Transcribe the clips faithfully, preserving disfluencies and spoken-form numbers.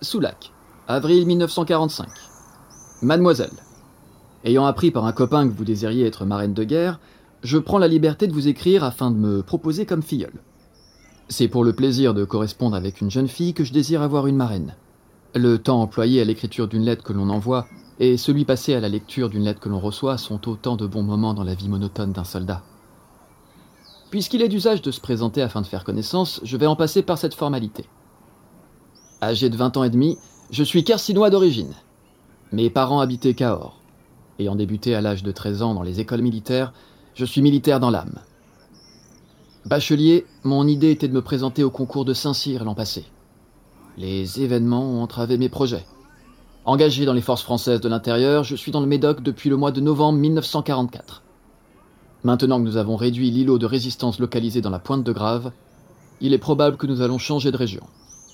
Soulac, avril mille neuf cent quarante-cinq. Mademoiselle, ayant appris par un copain que vous désiriez être marraine de guerre, je prends la liberté de vous écrire afin de me proposer comme filleule. C'est pour le plaisir de correspondre avec une jeune fille que je désire avoir une marraine. Le temps employé à l'écriture d'une lettre que l'on envoie et celui passé à la lecture d'une lettre que l'on reçoit sont autant de bons moments dans la vie monotone d'un soldat. Puisqu'il est d'usage de se présenter afin de faire connaissance, je vais en passer par cette formalité. Âgé de vingt ans et demi, je suis Quercinois d'origine. Mes parents habitaient Cahors. Ayant débuté à l'âge de treize ans dans les écoles militaires, je suis militaire dans l'âme. Bachelier, mon idée était de me présenter au concours de Saint-Cyr l'an passé. Les événements ont entravé mes projets. Engagé dans les forces françaises de l'intérieur, je suis dans le Médoc depuis le mois de novembre mille neuf cent quarante-quatre. Maintenant que nous avons réduit l'îlot de résistance localisé dans la Pointe de Grave, il est probable que nous allons changer de région.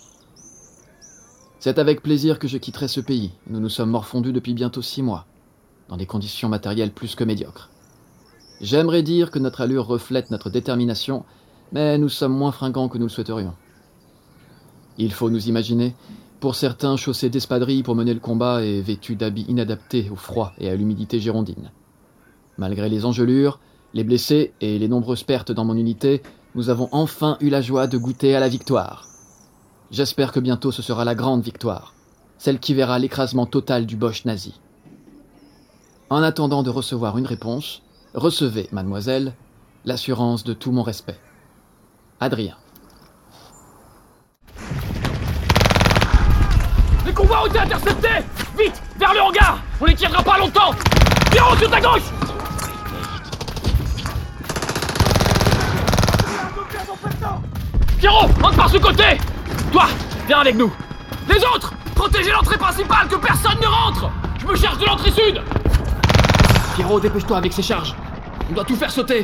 C'est avec plaisir que je quitterai ce pays. Nous nous sommes morfondus depuis bientôt six mois, dans des conditions matérielles plus que médiocres. J'aimerais dire que notre allure reflète notre détermination, mais nous sommes moins fringants que nous le souhaiterions. Il faut nous imaginer, pour certains chaussés d'espadrilles pour mener le combat et vêtus d'habits inadaptés au froid et à l'humidité girondine. Malgré les engelures, les blessés et les nombreuses pertes dans mon unité, nous avons enfin eu la joie de goûter à la victoire. J'espère que bientôt ce sera la grande victoire, celle qui verra l'écrasement total du Boche nazi. En attendant de recevoir une réponse, recevez, mademoiselle, l'assurance de tout mon respect. Adrien. Les convois ont été interceptés! Vite! Vers le hangar! On les tiendra pas longtemps! Pierrot, sur ta gauche! Pierrot, entre par ce côté! Toi, viens avec nous! Les autres, protégez l'entrée principale, que personne ne rentre! Je me cherche de l'entrée sud! Pierrot, dépêche-toi avec ces charges! On doit tout faire sauter!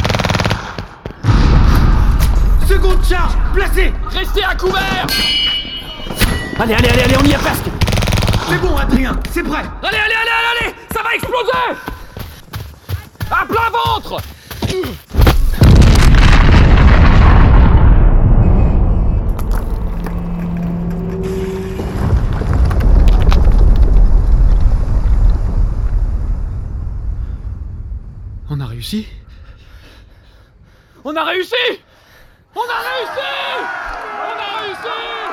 Seconde charge, placée! Restez à couvert! Allez, allez, allez, allez, on y est presque! C'est bon, Adrien, c'est prêt! Allez, allez, allez, allez, allez! Ça va exploser! À plein ventre! On a réussi? On a réussi! On a réussi! On a réussi!